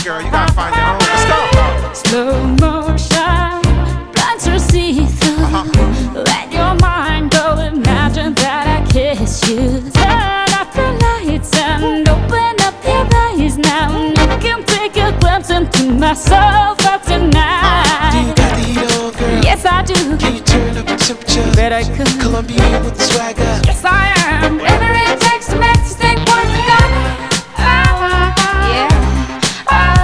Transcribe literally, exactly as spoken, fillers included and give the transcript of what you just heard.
Girl, you gotta find your own. Let's go. Slow motion, blends your see-through. Uh-huh. Let your mind go, imagine that I kiss you. Turn off the lights and open up your eyes now. You can take a glimpse into my soul for tonight. Do you got the heat on, girl? Yes, I do. Can you turn up the temperature? Bet I could. Colombian with the swagger. Yes, I am. Every